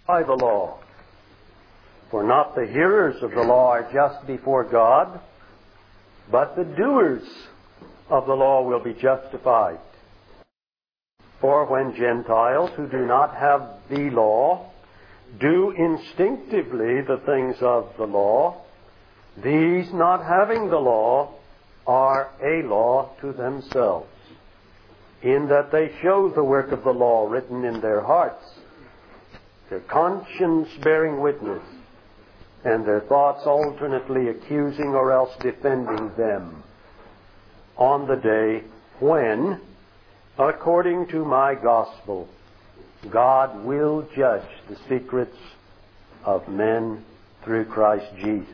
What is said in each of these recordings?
by the law. For not the hearers of the law are just before God, but the doers of the law will be justified. For when Gentiles who do not have the law do instinctively the things of the law, these not having the law are a law to themselves, in that they show the work of the law written in their hearts, their conscience bearing witness, and their thoughts alternately accusing or else defending them on the day when, according to my gospel, God will judge the secrets of men through Christ Jesus.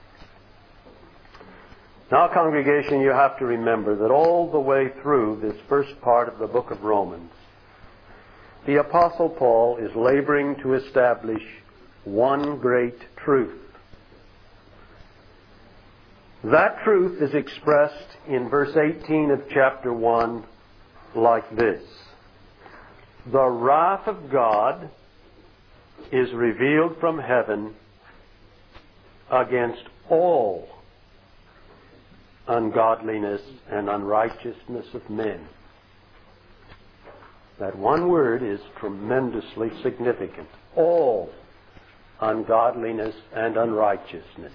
Now, congregation, you have to remember that all the way through this first part of the book of Romans, the Apostle Paul is laboring to establish one great truth. That truth is expressed in verse 18 of chapter 1 like this: the wrath of God is revealed from heaven against all ungodliness and unrighteousness of men. That one word is tremendously significant. All ungodliness and unrighteousness.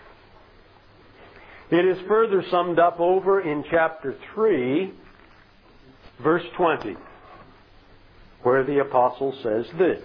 It is further summed up over in chapter 3, verse 20, where the apostle says this: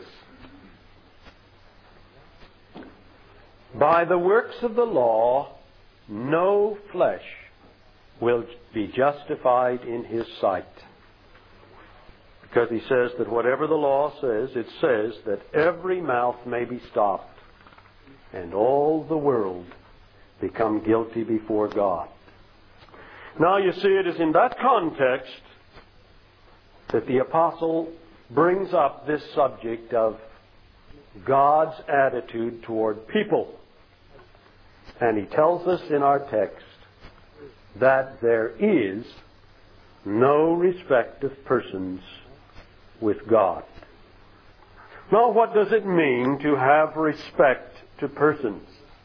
by the works of the law, no flesh will be justified in his sight. Because he says that whatever the law says, it says that every mouth may be stopped and all the world become guilty before God. Now you see, it is in that context that the apostle brings up this subject of God's attitude toward people. And he tells us in our text that there is no respect of persons with God. Now, what does it mean to have respect to persons?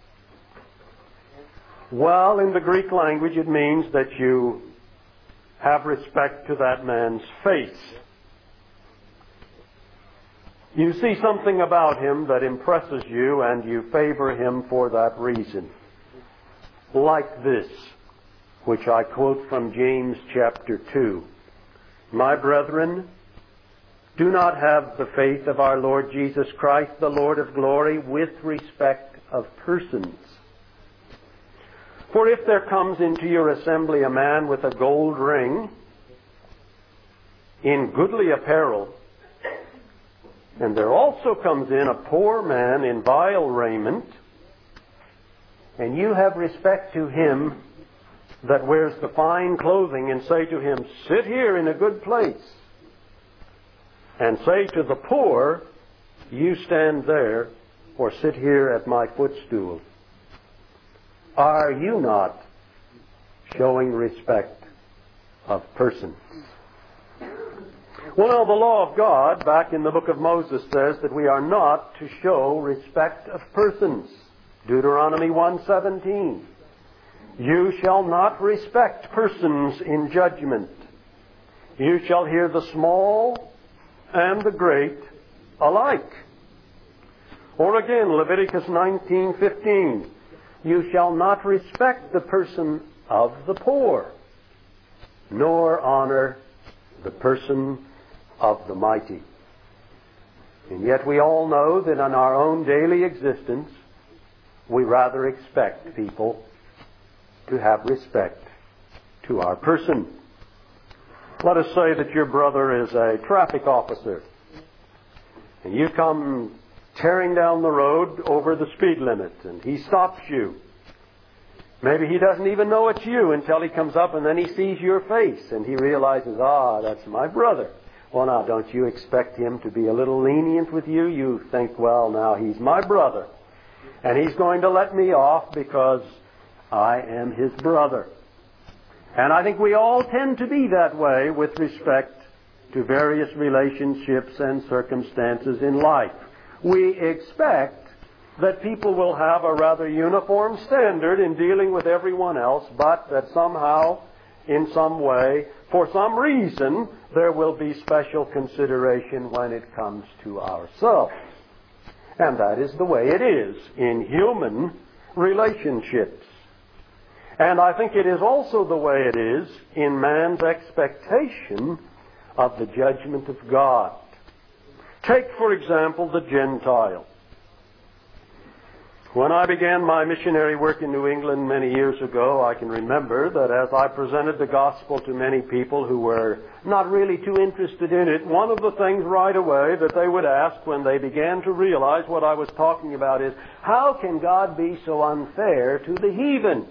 Well, in the Greek language, it means that you have respect to that man's face. You see something about him that impresses you, and you favor him for that reason. Like this, which I quote from James chapter 2. My brethren, do not have the faith of our Lord Jesus Christ, the Lord of glory, with respect of persons. For if there comes into your assembly a man with a gold ring, in goodly apparel, and there also comes in a poor man in vile raiment, and you have respect to him that wears the fine clothing, and say to him, sit here in a good place, and say to the poor, you stand there, or sit here at my footstool, are you not showing respect of persons? Well, the law of God, back in the book of Moses, says that we are not to show respect of persons. Deuteronomy 1:17. You shall not respect persons in judgment. You shall hear the small and the great alike. Or again, Leviticus 19:15. You shall not respect the person of the poor, nor honor the person of the mighty. And yet we all know that in our own daily existence, we rather expect people to have respect to our person. Let us say that your brother is a traffic officer, and you come tearing down the road over the speed limit, and he stops you. Maybe he doesn't even know it's you until he comes up, and then he sees your face, and he realizes, that's my brother. Well, now, don't you expect him to be a little lenient with you? You think, well, now, he's my brother, and he's going to let me off because I am his brother. And I think we all tend to be that way with respect to various relationships and circumstances in life. we expect that people will have a rather uniform standard in dealing with everyone else, but that somehow, in some way, for some reason, there will be special consideration when it comes to ourselves. And that is the way it is in human relationships. And I think it is also the way it is in man's expectation of the judgment of God. Take, for example, the Gentile. When I began my missionary work in New England many years ago, I can remember that as I presented the gospel to many people who were not really too interested in it, one of the things right away that they would ask when they began to realize what I was talking about is, how can God be so unfair to the heathen?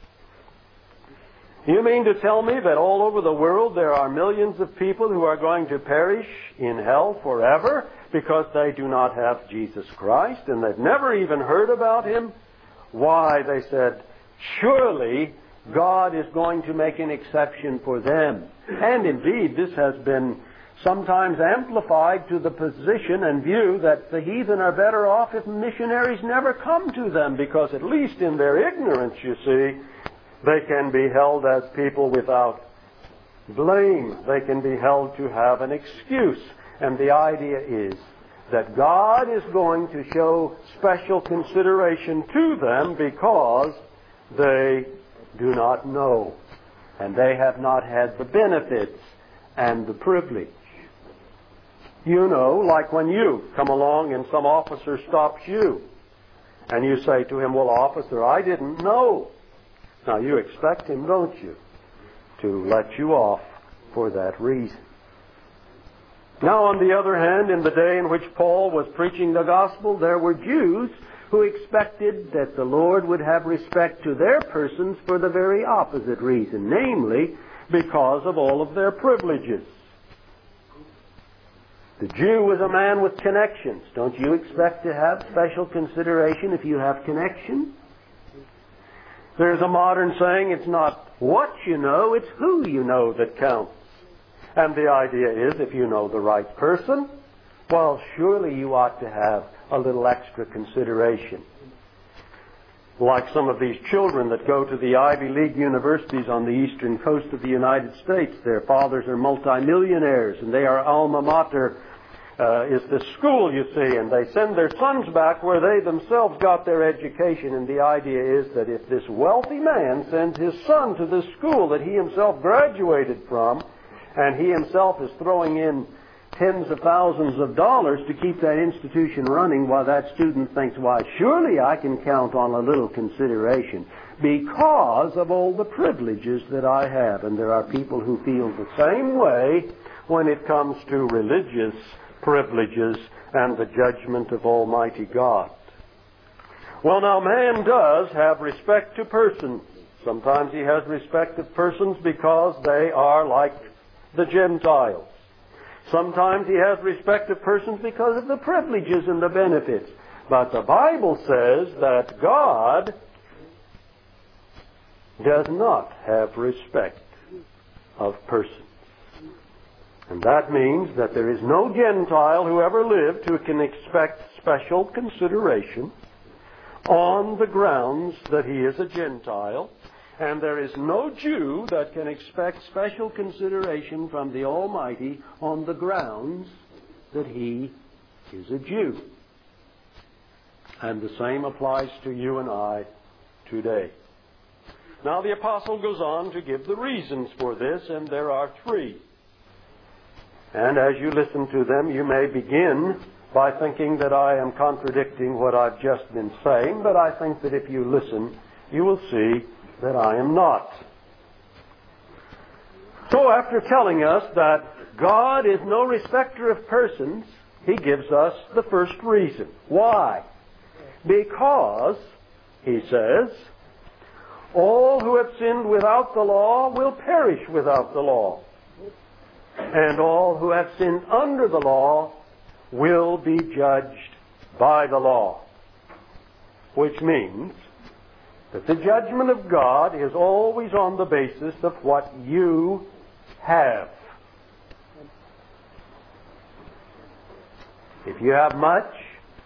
You mean to tell me that all over the world there are millions of people who are going to perish in hell forever because they do not have Jesus Christ and they've never even heard about Him? Why, they said, surely God is going to make an exception for them. And indeed, this has been sometimes amplified to the position and view that the heathen are better off if missionaries never come to them, because at least in their ignorance, you see, they can be held as people without blame. They can be held to have an excuse. And the idea is that God is going to show special consideration to them because they do not know. And they have not had the benefits and the privilege. You know, like when you come along and some officer stops you. And you say to him, well, officer, I didn't know. Now, you expect him, don't you, to let you off for that reason. Now, on the other hand, in the day in which Paul was preaching the gospel, there were Jews who expected that the Lord would have respect to their persons for the very opposite reason, namely, because of all of their privileges. The Jew was a man with connections. Don't you expect to have special consideration if you have connections? There's a modern saying, it's not what you know, it's who you know that counts. And the idea is, if you know the right person, well, surely you ought to have a little extra consideration. Like some of these children that go to the Ivy League universities on the eastern coast of the United States. Their fathers are multimillionaires, and they are alma mater is the school, you see, and they send their sons back where they themselves got their education. And the idea is that if this wealthy man sends his son to this school that he himself graduated from, and he himself is throwing in tens of thousands of dollars to keep that institution running, while that student thinks, why, surely I can count on a little consideration because of all the privileges that I have. And there are people who feel the same way when it comes to religious privileges and the judgment of Almighty God. Well, now, man does have respect to persons. Sometimes he has respect of persons because they are like the Gentiles. Sometimes he has respect of persons because of the privileges and the benefits. But the Bible says that God does not have respect of persons. And that means that there is no Gentile who ever lived who can expect special consideration on the grounds that he is a Gentile. And there is no Jew that can expect special consideration from the Almighty on the grounds that he is a Jew. And the same applies to you and I today. Now the apostle goes on to give the reasons for this, and there are three. And as you listen to them, you may begin by thinking that I am contradicting what I've just been saying, but I think that if you listen, you will see that I am not. So after telling us that God is no respecter of persons, he gives us the first reason. Why? Because, he says, all who have sinned without the law will perish without the law. And all who have sinned under the law will be judged by the law. Which means that the judgment of God is always on the basis of what you have. If you have much,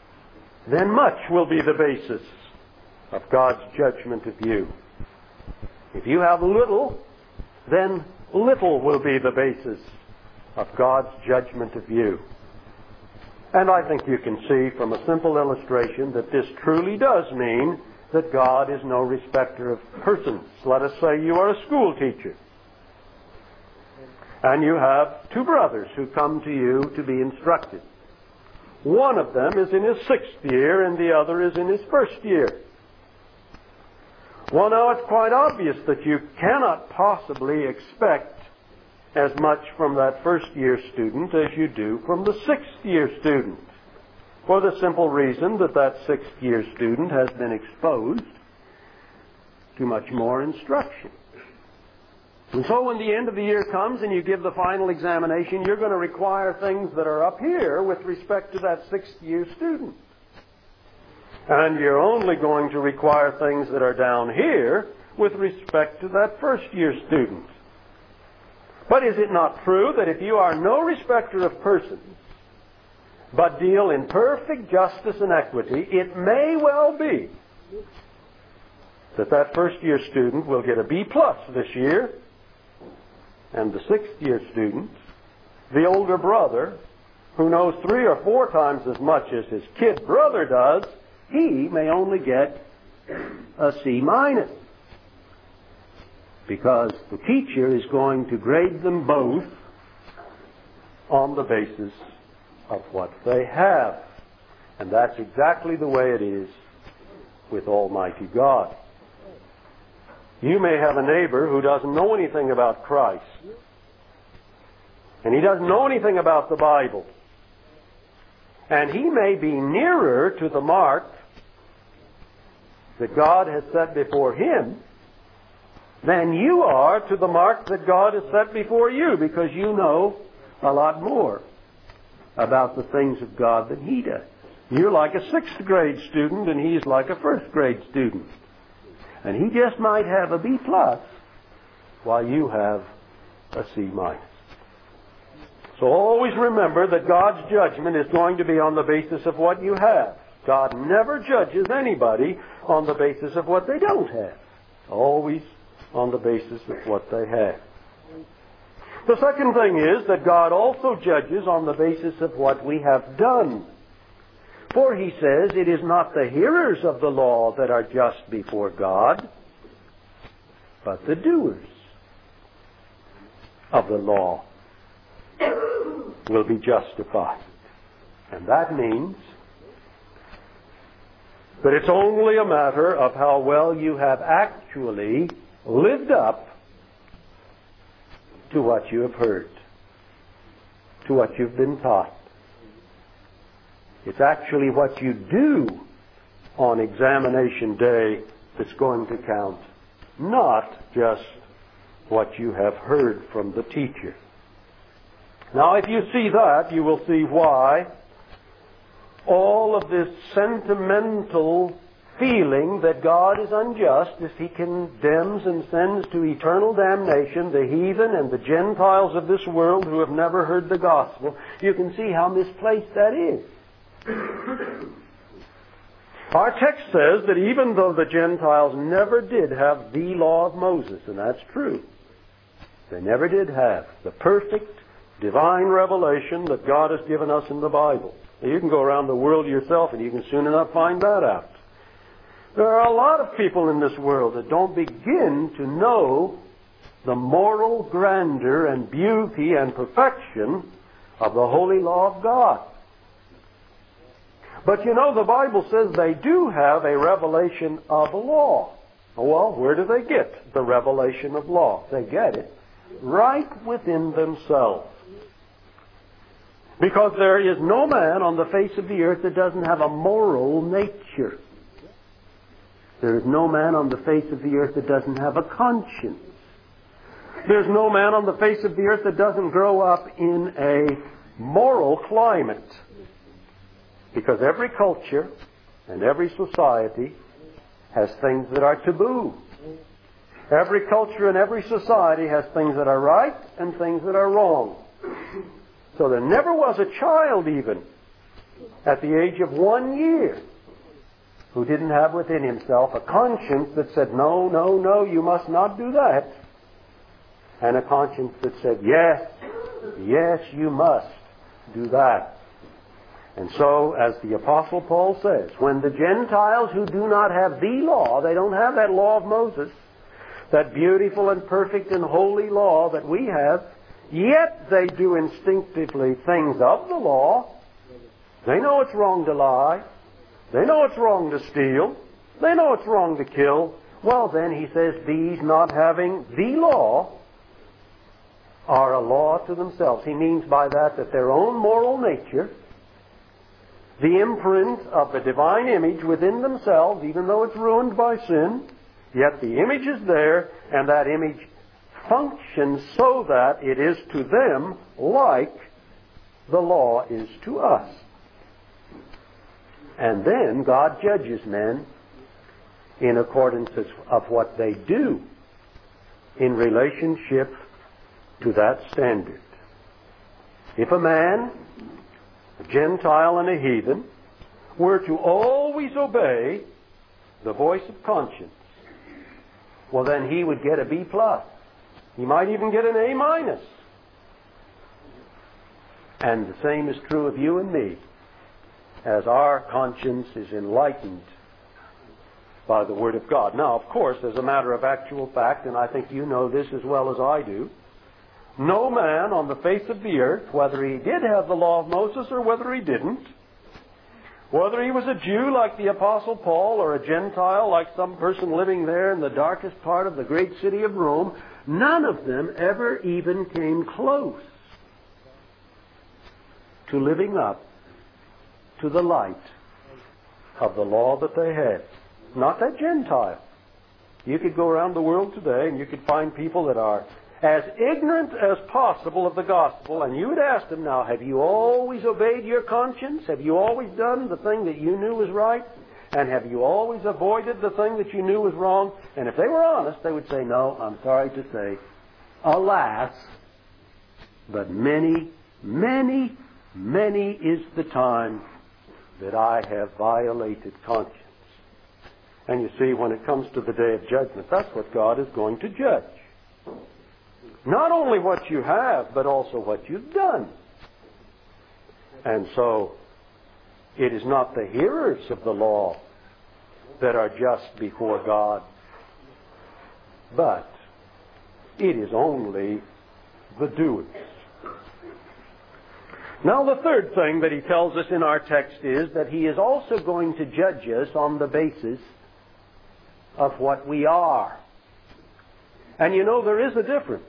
then much will be the basis of God's judgment of you. If you have little, then little will be the basis of God's judgment of you. And I think you can see from a simple illustration that this truly does mean that God is no respecter of persons. Let us say you are a school teacher, and you have two brothers who come to you to be instructed. One of them is in his 6th year, and the other is in his 1st year. Well, now it's quite obvious that you cannot possibly expect as much from that 1st-year student as you do from the 6th-year student, for the simple reason that that 6th-year student has been exposed to much more instruction. And so when the end of the year comes and you give the final examination, you're going to require things that are up here with respect to that 6th-year student. And you're only going to require things that are down here with respect to that 1st-year student. But is it not true that if you are no respecter of persons, but deal in perfect justice and equity, it may well be that that 1st-year student will get a B+ this year, and the 6th-year student, the older brother, who knows 3 or 4 times as much as his kid brother does, he may only get a C-, because the teacher is going to grade them both on the basis of what they have. And that's exactly the way it is with Almighty God. You may have a neighbor who doesn't know anything about Christ, and he doesn't know anything about the Bible, and he may be nearer to the mark that God has set before him than you are to the mark that God has set before you, because you know a lot more about the things of God than he does. You're like a 6th grade student and he's like a 1st grade student. And he just might have a B+ while you have a C-. So always remember that God's judgment is going to be on the basis of what you have. God never judges anybody on the basis of what they don't have. Always on the basis of what they have. The second thing is that God also judges on the basis of what we have done. For he says, it is not the hearers of the law that are just before God, but the doers of the law will be justified. And that means that it's only a matter of how well you have actually lived up to what you have heard, to what you've been taught. It's actually what you do on examination day that's going to count, not just what you have heard from the teacher. Now, if you see that, you will see why all of this sentimental feeling that God is unjust if he condemns and sends to eternal damnation the heathen and the Gentiles of this world who have never heard the gospel, you can see how misplaced that is. Our text says that even though the Gentiles never did have the law of Moses, and that's true, they never did have the perfect divine revelation that God has given us in the Bible. Now, you can go around the world yourself and you can soon enough find that out. There are a lot of people in this world that don't begin to know the moral grandeur and beauty and perfection of the holy law of God. But you know, the Bible says they do have a revelation of law. Well, where do they get the revelation of law? They get it right within themselves. Because there is no man on the face of the earth that doesn't have a moral nature. There is no man on the face of the earth that doesn't have a conscience. There's no man on the face of the earth that doesn't grow up in a moral climate. Because every culture and every society has things that are taboo. Every culture and every society has things that are right and things that are wrong. So there never was a child even at the age of 1 year who didn't have within himself a conscience that said, no, no, no, you must not do that. And a conscience that said, yes, yes, you must do that. And so, as the Apostle Paul says, when the Gentiles who do not have the law, they don't have that law of Moses, that beautiful and perfect and holy law that we have, yet they do instinctively things of the law. They know it's wrong to lie. They know it's wrong to steal. They know it's wrong to kill. Well, then, he says, these not having the law are a law to themselves. He means by that their own moral nature, the imprint of the divine image within themselves, even though it's ruined by sin, yet the image is there, and that image functions so that it is to them like the law is to us. And then God judges men in accordance of what they do in relationship to that standard. If a man, a Gentile and a heathen, were to always obey the voice of conscience, well, then he would get a B+. He might even get an A-. And the same is true of you and me, as our conscience is enlightened by the Word of God. Now, of course, as a matter of actual fact, and I think you know this as well as I do, no man on the face of the earth, whether he did have the law of Moses or whether he didn't, whether he was a Jew like the Apostle Paul or a Gentile like some person living there in the darkest part of the great city of Rome, none of them ever even came close to living up to the light of the law that they had. Not that Gentile. You could go around the world today and you could find people that are as ignorant as possible of the gospel, and you would ask them, now, have you always obeyed your conscience? Have you always done the thing that you knew was right? And have you always avoided the thing that you knew was wrong? And if they were honest, they would say, no, I'm sorry to say, alas, but many, many, many is the time that I have violated conscience. And you see, when it comes to the day of judgment, that's what God is going to judge. Not only what you have, but also what you've done. And so, it is not the hearers of the law that are just before God, but it is only the doers. Now, the third thing that he tells us in our text is that he is also going to judge us on the basis of what we are. And you know, there is a difference.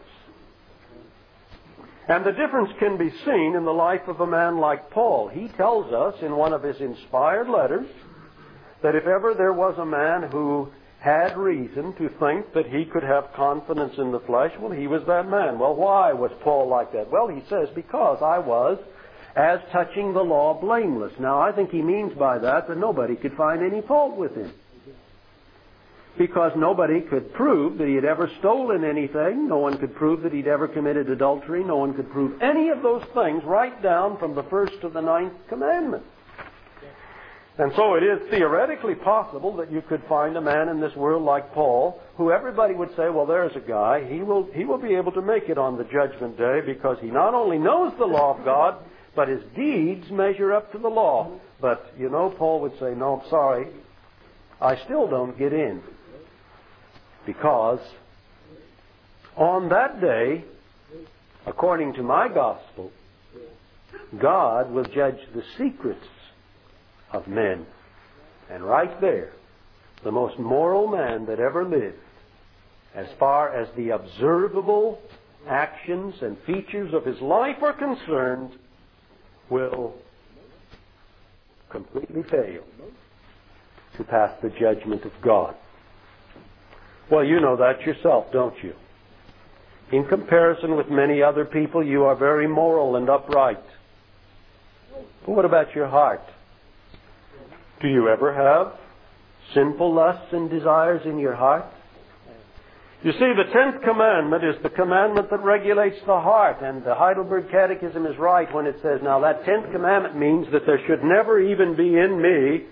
And the difference can be seen in the life of a man like Paul. He tells us in one of his inspired letters that if ever there was a man who had reason to think that he could have confidence in the flesh, well, he was that man. Well, why was Paul like that? Well, he says, because I was, as touching the law, blameless. Now, I think he means by that nobody could find any fault with him. Because nobody could prove that he had ever stolen anything. No one could prove that he'd ever committed adultery. No one could prove any of those things right down from the first to the 9th commandment. And so it is theoretically possible that you could find a man in this world like Paul, who everybody would say, well, there's a guy. He will be able to make it on the judgment day because he not only knows the law of God, but his deeds measure up to the law. But, you know, Paul would say, no, I'm sorry. I still don't get in. Because on that day, according to my gospel, God will judge the secrets of men. And right there, the most moral man that ever lived, as far as the observable actions and features of his life are concerned, will completely fail to pass the judgment of God. Well, you know that yourself, don't you? In comparison with many other people, you are very moral and upright. But what about your heart? Do you ever have sinful lusts and desires in your heart? You see, the 10th commandment is the commandment that regulates the heart. And the Heidelberg Catechism is right when it says, now that 10th commandment means that there should never even be in me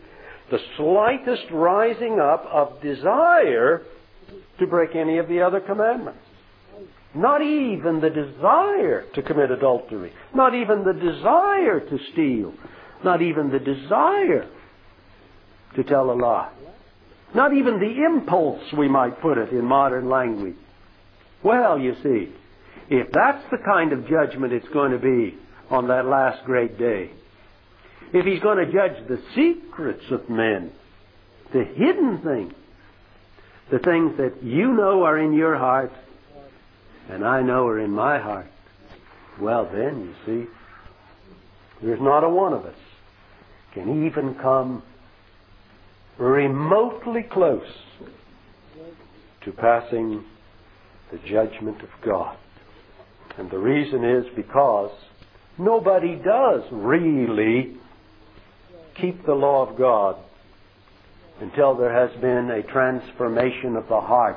the slightest rising up of desire to break any of the other commandments. Not even the desire to commit adultery. Not even the desire to steal. Not even the desire to tell a lie. Not even the impulse, we might put it in modern language. Well, you see, if that's the kind of judgment it's going to be on that last great day, if He's going to judge the secrets of men, the hidden things, the things that you know are in your heart, and I know are in my heart, well then, you see, there's not a one of us can even come remotely close to passing the judgment of God. And the reason is because nobody does really keep the law of God until there has been a transformation of the heart.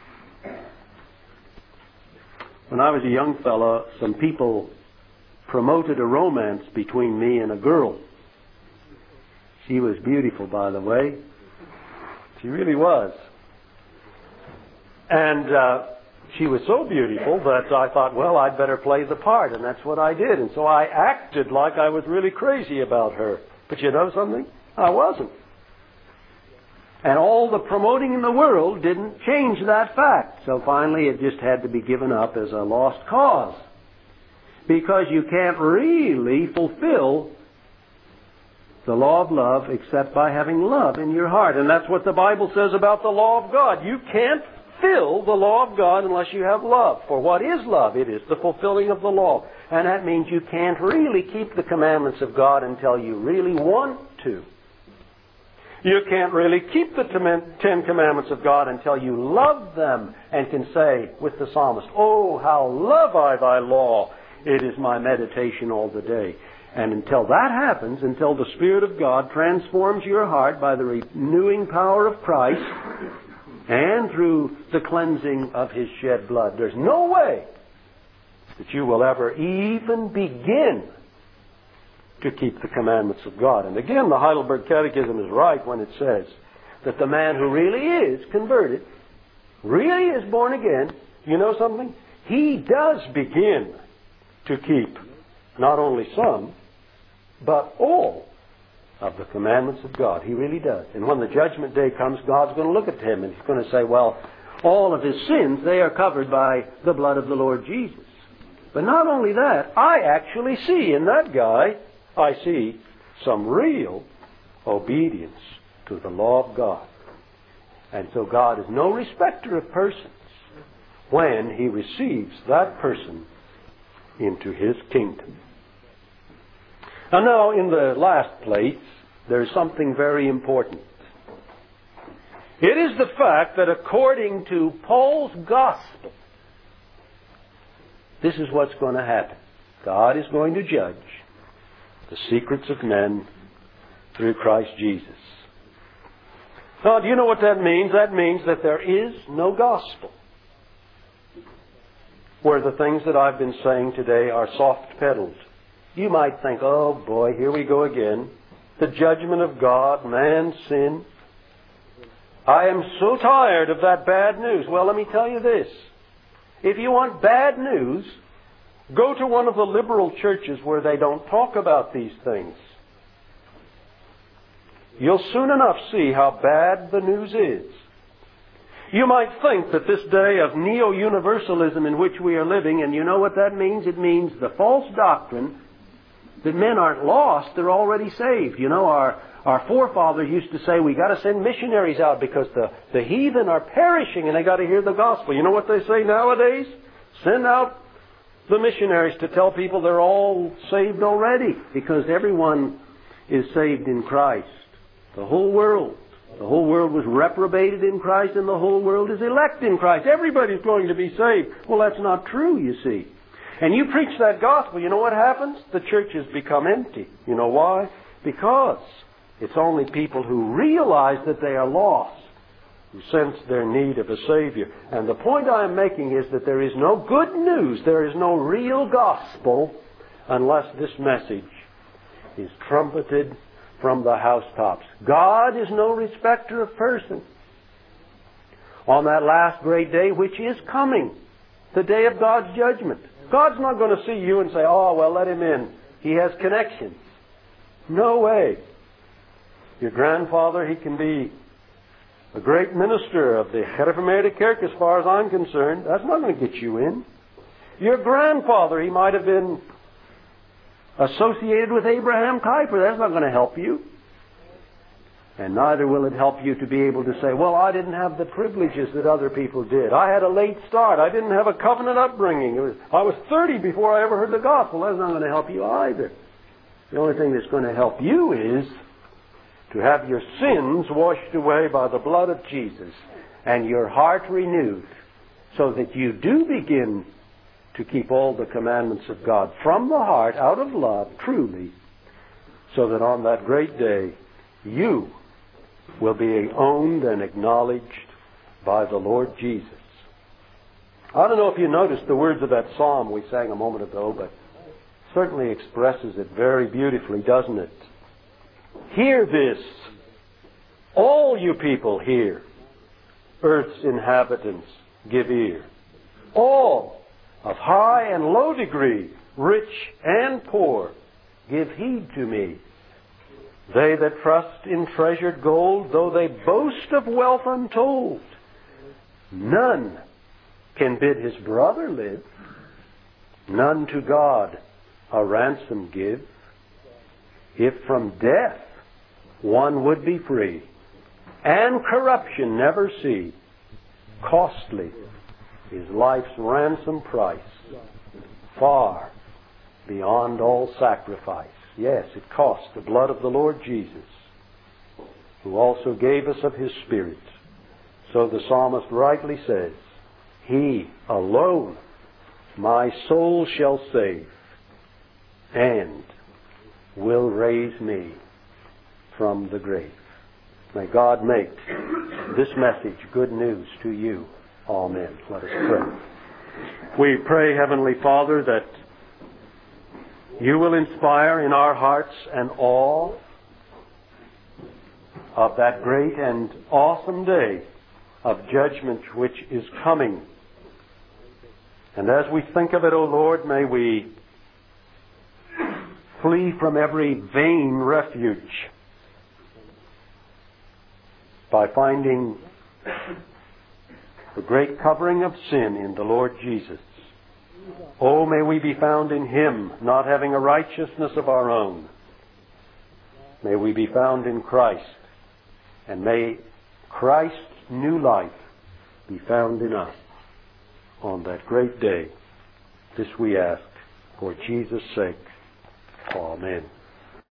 When I was a young fellow, some people promoted a romance between me and a girl. She was beautiful, by the way. She really was. And she was so beautiful that I thought, well, I'd better play the part, and that's what I did. And so I acted like I was really crazy about her. But you know something? I wasn't. And all the promoting in the world didn't change that fact. So finally it just had to be given up as a lost cause. Because you can't really fulfill the law of love except by having love in your heart. And that's what the Bible says about the law of God. You can't fulfill the law of God unless you have love. For what is love? It is the fulfilling of the law. And that means you can't really keep the commandments of God until you really want to. You can't really keep the 10 Commandments of God until you love them and can say with the psalmist, "Oh, how love I thy law. It is my meditation all the day." And until that happens, until the Spirit of God transforms your heart by the renewing power of Christ and through the cleansing of His shed blood, there's no way that you will ever even begin to keep the commandments of God. And again, the Heidelberg Catechism is right when it says that the man who really is converted, really is born again, you know something? He does begin to keep not only some, but all of the commandments of God. He really does. And when the judgment day comes, God's going to look at him and He's going to say, well, all of his sins, they are covered by the blood of the Lord Jesus. But not only that, I actually see in that guy, I see some real obedience to the law of God. And so God is no respecter of persons when He receives that person into His kingdom. And now in the last place, there's something very important. It is the fact that according to Paul's gospel, this is what's going to happen. God is going to judge the secrets of men through Christ Jesus. Now, do you know what that means? That means that there is no gospel where the things that I've been saying today are soft-pedaled. You might think, oh boy, here we go again. The judgment of God, man's sin. I am so tired of that bad news. Well, let me tell you this. If you want bad news, go to one of the liberal churches where they don't talk about these things. You'll soon enough see how bad the news is. You might think that this day of neo-universalism in which we are living, and you know what that means? It means the false doctrine that men aren't lost, they're already saved. You know, our forefathers used to say, we got to send missionaries out because the heathen are perishing and they got to hear the gospel. You know what they say nowadays? Send out the missionaries to tell people they're all saved already, because everyone is saved in Christ. The whole world. The whole world was reprobated in Christ, and the whole world is elect in Christ. Everybody's going to be saved. Well, that's not true, you see. And you preach that gospel, you know what happens? The churches become empty. You know why? Because it's only people who realize that they are lost, who sense their need of a Savior. And the point I am making is that there is no good news, there is no real gospel, unless this message is trumpeted from the housetops. God is no respecter of persons. On that last great day, which is coming, the day of God's judgment, God's not going to see you and say, oh, well, let him in. He has connections. No way. Your grandfather, he can be a great minister of the Charismatic Kirk as far as I'm concerned. That's not going to get you in. Your grandfather, he might have been associated with Abraham Kuyper. That's not going to help you. And neither will it help you to be able to say, well, I didn't have the privileges that other people did. I had a late start. I didn't have a covenant upbringing. I was 30 before I ever heard the gospel. That's not going to help you either. The only thing that's going to help you is to have your sins washed away by the blood of Jesus and your heart renewed so that you do begin to keep all the commandments of God from the heart, out of love, truly, so that on that great day you will be owned and acknowledged by the Lord Jesus. I don't know if you noticed the words of that psalm we sang a moment ago, but it certainly expresses it very beautifully, doesn't it? Hear this, all you people hear. Earth's inhabitants, give ear. All, of high and low degree, rich and poor, give heed to me. They that trust in treasured gold, though they boast of wealth untold, none can bid his brother live, none to God a ransom give. If from death one would be free, and corruption never see, costly is life's ransom price, far beyond all sacrifice. Yes, it cost the blood of the Lord Jesus, who also gave us of His Spirit. So the psalmist rightly says, He alone my soul shall save, and will raise me from the grave. May God make this message good news to you. Amen. Let us pray. We pray, Heavenly Father, that you will inspire in our hearts an awe of that great and awesome day of judgment which is coming. And as we think of it, O Lord, may we flee from every vain refuge by finding the great covering of sin in the Lord Jesus. Oh, may we be found in Him, not having a righteousness of our own. May we be found in Christ, and may Christ's new life be found in us on that great day. This we ask for Jesus' sake. Amen.